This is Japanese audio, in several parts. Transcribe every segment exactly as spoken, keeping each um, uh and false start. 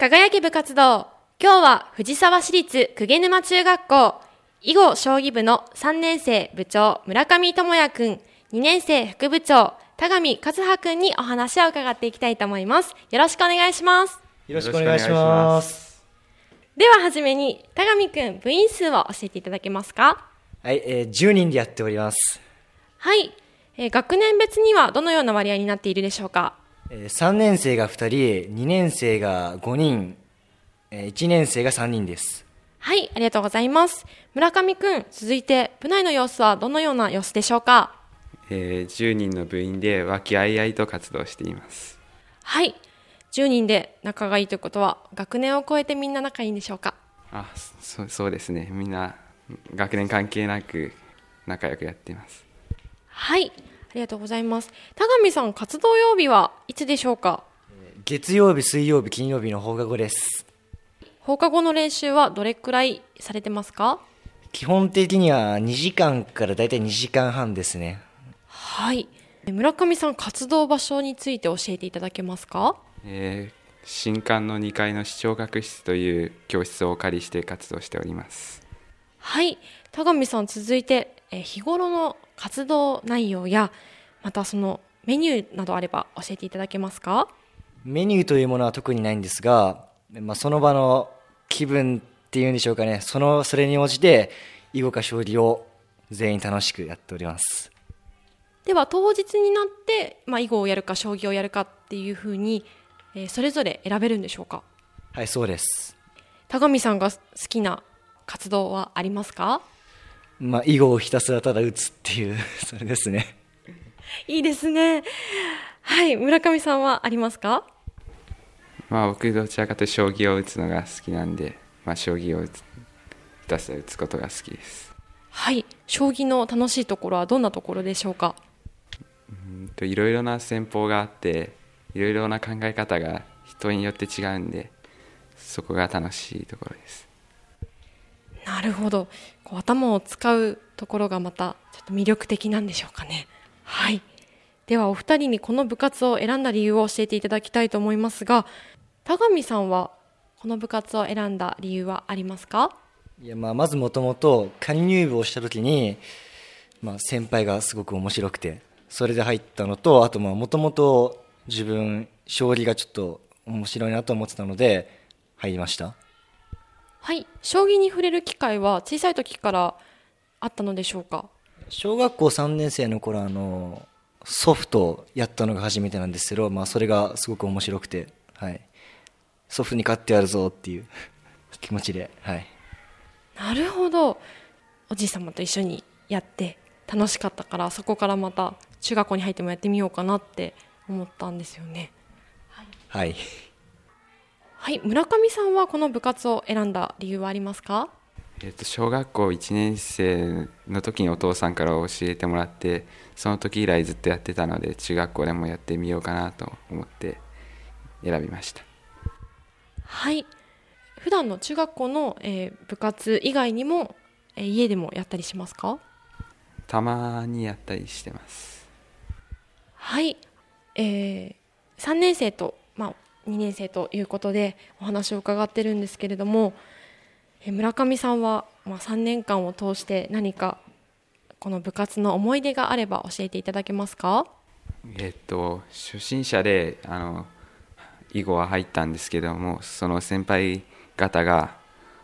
輝け部活動。今日は藤沢市立鵠沼中学校囲碁将棋部のさんねん生部長村上智也くん、にねん生副部長田上和葉くんにお話を伺っていきたいと思います。よろしくお願いします。 よろしくお願いします。 でははじめに田上くん、部員数を教えていただけますか？ はい、えー、じゅうにんでやっております。 はい、えー、学年別にはどのような割合になっているでしょうか？ えー、さんねん生がふたり、にねん生がごにん、えー、いちねん生がさんにんです。 はい、ありがとうございます。村上くん、続いて部内の様子はどのような様子でしょうか？ えー、じゅうにんの部員で和気あいあいと活動しています。 はい、じゅうにんで仲がいいということは学年を超えてみんな仲いいんでしょうか？ あ、そ、そうですね。みんな学年関係なく仲良くやっています。 はい、ありがとうございます。田上さん、活動曜日はいつでしょうか？ 月曜日、水曜日、金曜日の放課後です。 放課後の練習はどれくらいされてますか？ 基本的にはにじかんからだいたいにじかんはんですね。 はい、村上さん、活動場所について教えていただけますか？ えー、新館のにかいの視聴覚室という教室をお借りして活動しております。 はい、田上さん、続いて、えー、日頃の活動内容やまたそのメニューなどあれば教えていただけますか？ メニューというものは特にないんですが、まあ、その場の気分っていうんでしょうかね、そのそれに応じて囲碁か将棋を全員楽しくやっております。 では当日になって、まあ、囲碁をやるか将棋をやるかっていうふうに、えー、それぞれ選べるんでしょうか？ はい、そうです。 田上さんが好きな活動はありますか？ まあ、囲碁をひたすらただ打つっていうそれですね。 いいですね。はい、村上さんはありますか？ まあ僕どちらかというと将棋を打つのが好きなんで、まあ、将棋を打つひたすら打つことが好きです。 はい、将棋の楽しいところはどんなところでしょうか？ うんといろいろな戦法があっていろいろな考え方が人によって違うんで、そこが楽しいところです。 なるほど。こう頭を使うところがまたちょっと魅力的なんでしょうかね。はい、ではお二人にこの部活を選んだ理由を教えていただきたいと思いますが、田上さんはこの部活を選んだ理由はありますか？ いや、まあ、まずもともと加入部をした時に、まあ、先輩がすごく面白くてそれで入ったのと、あともともと自分将棋がちょっと面白いなと思ってたので入りました。 はい、将棋に触れる機会は小さい時からあったのでしょうか？ 小学校さんねん生の頃あのソフトをやったのが初めてなんですけど、まあ、それがすごく面白くて、はい、ソフトに勝ってやるぞっていう気持ちで、はい、 なるほど。おじい様と一緒にやって楽しかったから、そこからまた中学校に入ってもやってみようかなって思ったんですよね。はい、 はいはい、村上さんはこの部活を選んだ理由はありますか？ えーと小学校いちねん生の時にお父さんから教えてもらって、その時以来ずっとやってたので中学校でもやってみようかなと思って選びました。 はい、普段の中学校の、えー部活以外にも、えー家でもやったりしますか？ たまにやったりしてます。 はい、えーさんねん生と、まあ、にねん生ということでお話を伺ってるんですけれども、えー村上さんは、まあ、さんねんかんを通して何かこの部活の思い出があれば教えていただけますか？ えっと初心者であの囲碁は入ったんですけども、その先輩方が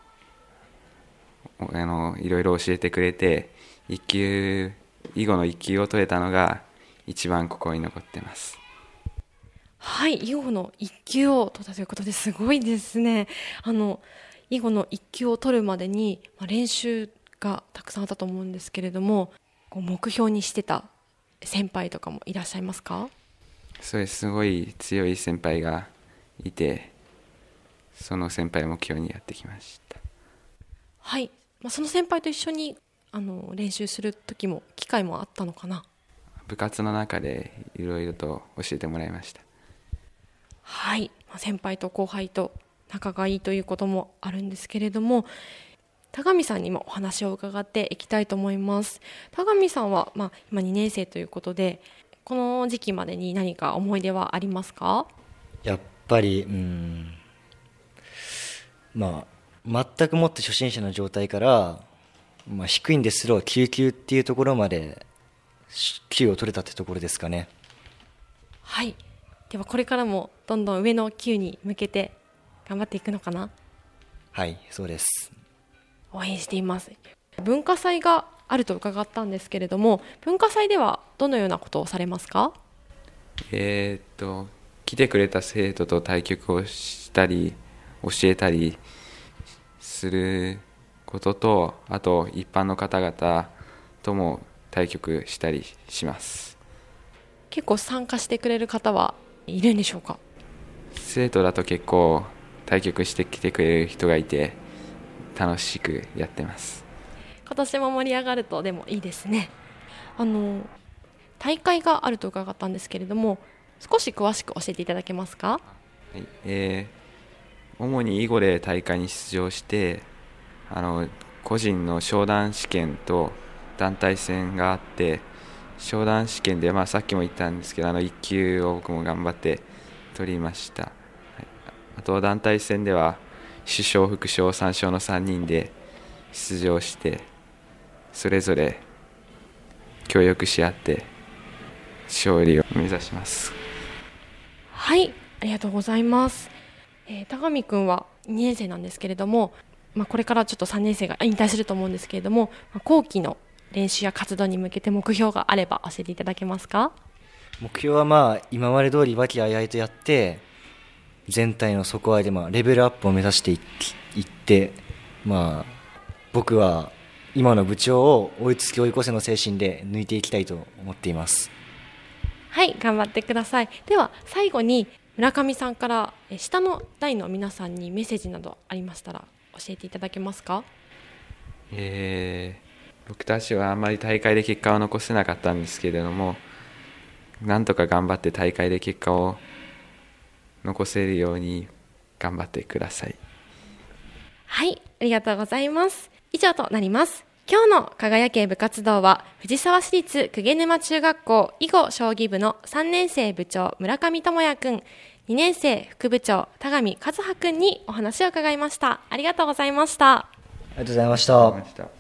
あのいろいろ教えてくれて、一級囲碁の一級を取れたのが一番心に残ってます。 はい、囲碁の一級を取ったということですごいですね。あの囲碁の一級を取るまでに、まあ、練習がたくさんあったと思うんですけれども、こう目標にしてた先輩とかもいらっしゃいますか？ それすごい強い先輩がいて、その先輩を目標にやってきました。 はい、まあ、その先輩と一緒にあの練習する時も機会もあったのかな？ 部活の中でいろいろと教えてもらいました。 はい、まあ、先輩と後輩と仲がいいということもあるんですけれども、田上さんにもお話を伺っていきたいと思います。田上さんは、まあ、今にねん生ということで、この時期までに何か思い出はありますか？ やっぱりうーんまあ、全くもって初心者の状態から、まあ、低いんですろきゅう級っていうところまで級を取れたってところですかね。 はい、ではこれからもどんどん上の級に向けて頑張っていくのかな。 はい、そうです。 応援しています。文化祭があると伺ったんですけれども、文化祭ではどのようなことをされますか？ えーっと来てくれた生徒と対局をしたり教えたりすることと、あと一般の方々とも対局したりします。 結構参加してくれる方はいるんでしょうか？ 生徒だと結構対局してきてくれる人がいて楽しくやってます。 今年も盛り上がるとでもいいですね。あの大会があると伺ったんですけれども、少し詳しく教えていただけますか？ はい、えー、主に囲碁で大会に出場して、あの個人の昇段試験と団体戦があって、昇段試験で、まあ、さっきも言ったんですけど、あのいっ級を僕も頑張って取りました。はい、あと団体戦では主将副将さん将のさんにんで出場して、それぞれ協力し合って勝利を目指します。 はい、ありがとうございます。えー、田上くんはにねん生なんですけれども、まあ、これからちょっとさんねん生が引退すると思うんですけれども、まあ、後期の練習や活動に向けて目標があれば教えていただけますか？ 目標はまあ今まで通り和気あいあいとやって、全体の底上げでまあレベルアップを目指していって、まあ、僕は今の部長を追いつき追い越せの精神で抜いていきたいと思っています。 はい、頑張ってください。では最後に村上さんから下の代の皆さんにメッセージなどありましたら教えていただけますか？ えー、僕たちはあんまり大会で結果を残せなかったんですけれども、なんとか頑張って大会で結果を残せるように頑張ってください。 はい、ありがとうございます。以上となります。今日の輝け部活動は藤沢市立鵠沼中学校囲碁将棋部のさんねん生部長村上智也くん、にねん生副部長田上和葉くんにお話を伺いました。ありがとうございました。 ありがとうございました。